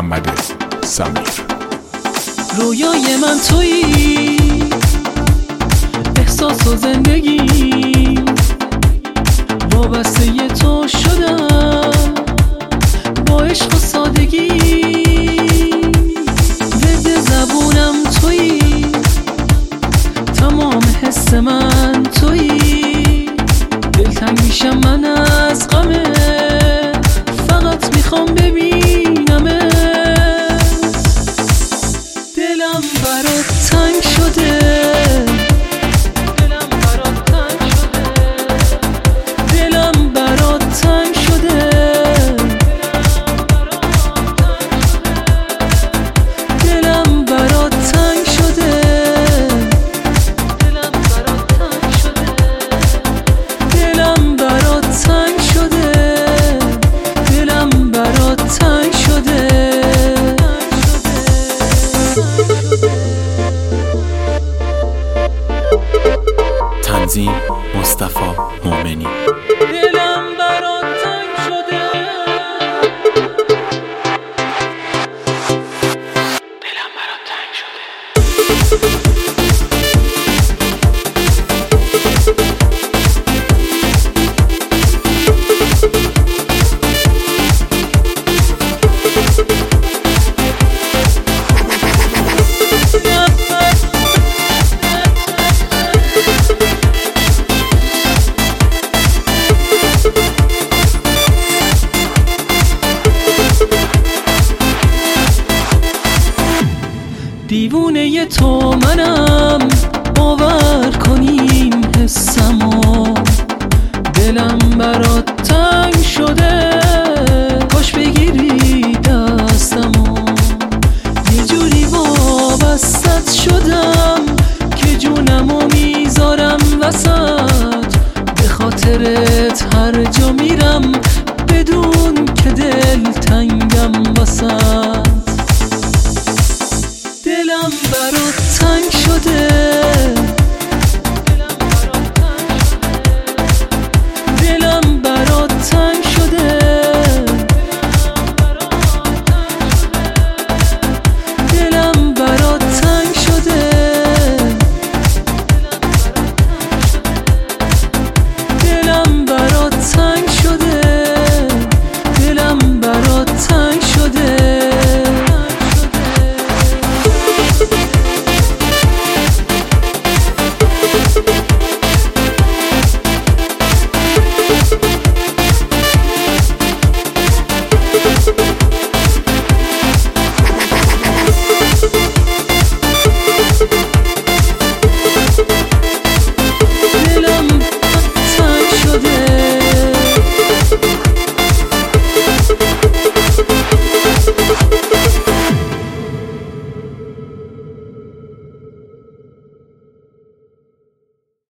محمد سمیر. رویای من تویی، احساس و زندگی وابسته ی تو شدم با عشق و سادگی. ضد زبونم تویی، تمام حس من تویی. دلتنگ میشم من از غمت، فقط میخوام ببینمت. دلم برات تنگ شده، دلم برات تنگ شده، دلم برات تنگ شده، دلم برات تنگ شده، دلم برات تنگ شده، دلم برات تنگ شده، دلم برات تنگ شده. تنظیم مصطفی مومنی. دلم برات تنگ شده، دلم برات تنگ شده. دیوونه ی تو منم، باور کنیم حسمو. دلم برات تنگ شده، کاش بگیری دستمو. یه جوری وابستت شدم که جونمو میذارم وسط. به خاطرت هر جا میرم بدون که دل تنگم وسط. دلم برات تنگ